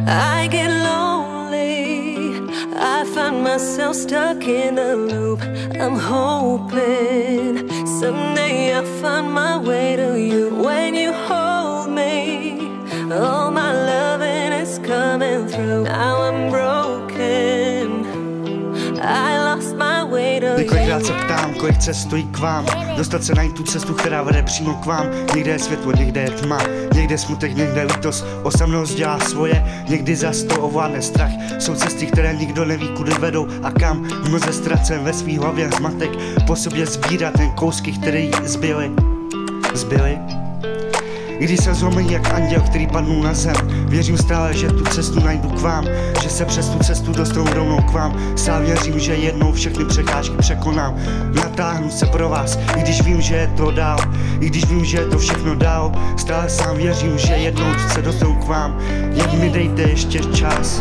I get lonely, I find myself stuck in a loop. I'm hoping someday I'll find my way to you. When you hold me, all my loving is coming through. Now I'm broken, I lost my way to you. Několikrát se ptám, kolik cest stojí k vám. Dostat se na tu cestu, která vede přímo k vám. Někde je světlo, někde je tma, někde smutek, někde lítost. Osamělost dělá svoje, někdy zas to ovládne strach. Jsou cesty, které nikdo neví, kudy vedou a kam. V mlze ztracen ve svý hlavě zmatek. Po sobě sbírat ten kousky, které zbyly. I když jsem zlomený jak anděl, který padnul na zem, věřím stále, že tu cestu najdu k vám, že se přes tu cestu dostanu rovnou k vám. Stále věřím, že jednou všechny překážky překonám. Natáhnu se pro vás, i když vím, že je to dál, i když vím, že je to všechno dál. Stále sám věřím, že jednou se dostanu k vám, jen mi dejte ještě čas.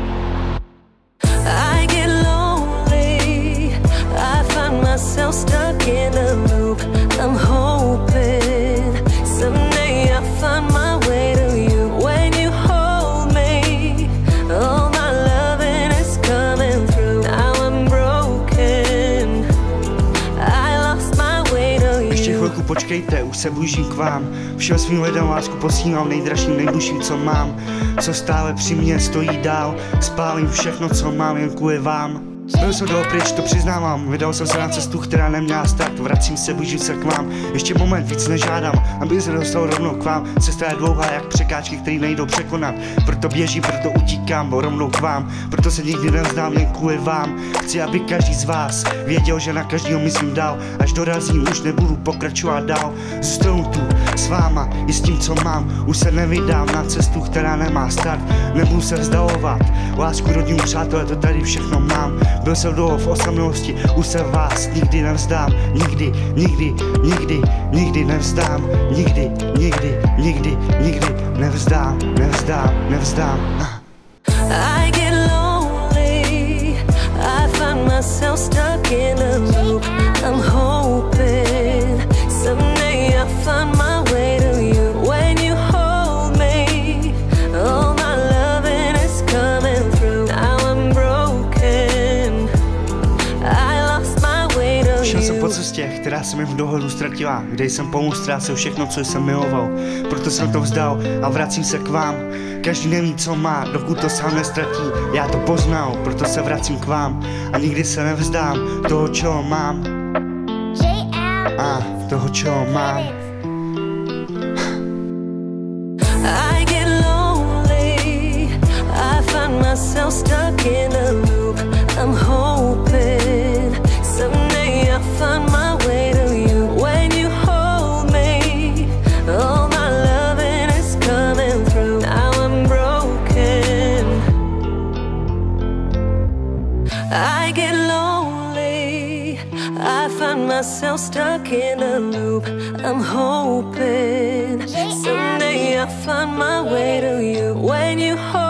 I get lonely, I find myself stuck in a loop. I'm hoping someday I'll find my way to you. When you hold me, all my loving is coming through. Now I'm broken, I lost my way to you. Ještě chvilku počkejte, už se blížím k vám. Všem svým lidem lásku posílám, nejdražším, nejbližším, co mám. Co stále při mně stojí dál, spálím všechno, co mám, jen kvůli vám. Byl jsem toho pryč, to přiznávám, vydal jsem se na cestu, která neměla start. Vracím se, blížím se k vám, ještě moment, víc nežádám, aby se dostal rovnou k vám. Cesta je dlouhá jak překážky, které nejdou překonat. Proto běžím, proto utíkám, rovnou k vám. Proto se nikdy nevzdám, jen kvůli vám. Chci, aby každý z vás věděl, že na každýho myslím dál. Až dorazím, už nebudu pokračovat dál. Zůstanu tu s váma, i s tím, co mám. Už se nevydám na cestu, která nemá start. Nebudu se vzdalovat, lásku, rodinu, přátelé, to tady všechno mám. Byl jsem dlouho v osamělosti, už se vás nikdy nevzdám. Nikdy, nikdy, nikdy, nikdy nevzdám. Nikdy, nikdy, nikdy, nikdy nevzdám, nevzdám, nevzdám. I get lonely, I find myself stuck in a loop. I'm hoping someday I'll find my way to you. When you hold me, all my loving is coming through. Now I'm broken, I lost my way to you. Šel jsem po cestě, která se mi v dohledu ztratila, kde jsem pomalu ztrácel všechno, co jsem miloval. Proto jsem to vzdal a vracím se k vám. Každý neví, co má, dokud to sám nestratí. Já to poznal, proto se vracím k vám. A nikdy se nevzdám toho, čeho mám. A toho, čeho mám. I get lonely, I find myself stuck in a loop. I'm hoping someday I'll find my way to you. When you hold me, all my loving is coming through. Now I'm broken, I get lonely, I find myself stuck in a loop. I'm hoping someday I'll find my way to you. When you hold